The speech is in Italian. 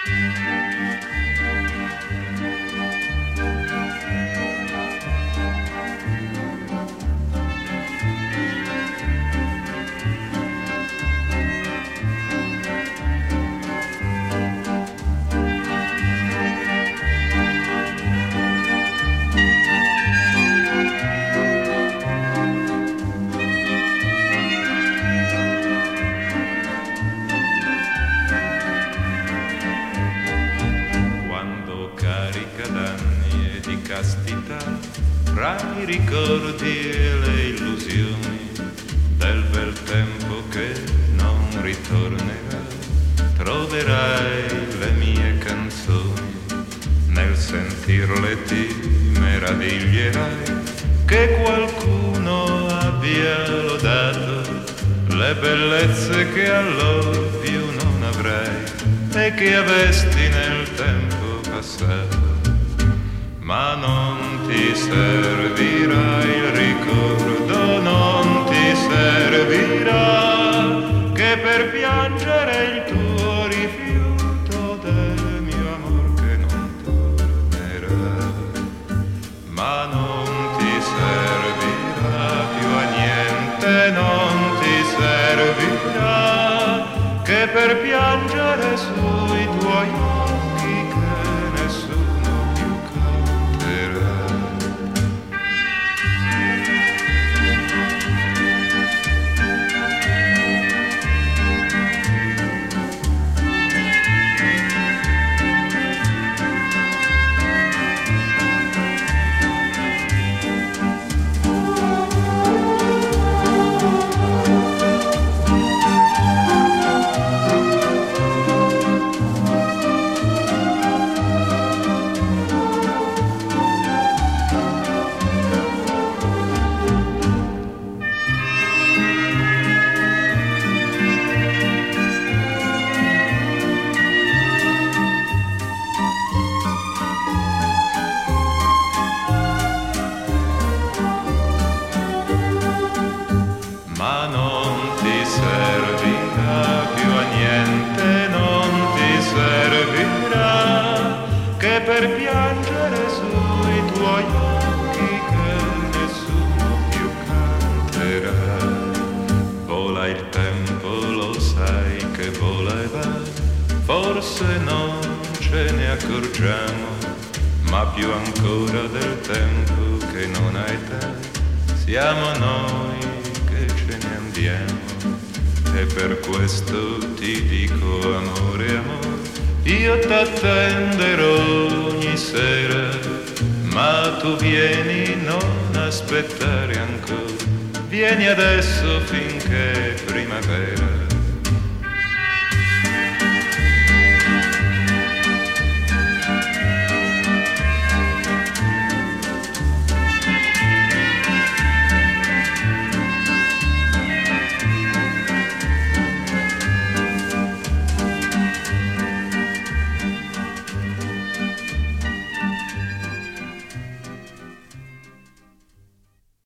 Tra i ricordi e le illusioni del bel tempo che non ritornerà, troverai le mie canzoni. Nel sentirle ti meraviglierai che qualcuno abbia lodato le bellezze che allora più non avrai e che avesti nel tempo passato. Ma non ti servirà il ricordo, non ti servirà che per piangere il tuo rifiuto del mio amor che non tornerà. Ma non ti servirà più a niente, non ti servirà che per piangere sui tuoi occhi che nessuno più canterà. Ma non ti servirà più a niente, non ti servirà che per piangere sui tuoi occhi che nessuno più canterà. Vola il tempo, lo sai che vola e va, forse non ce ne accorgiamo, ma più ancora del tempo che non ha età, siamo noi che ce ne andiamo. E per questo ti dico amore, amore, io t'attenderò ogni sera, ma tu vieni, non aspettare ancora, vieni adesso finché è primavera.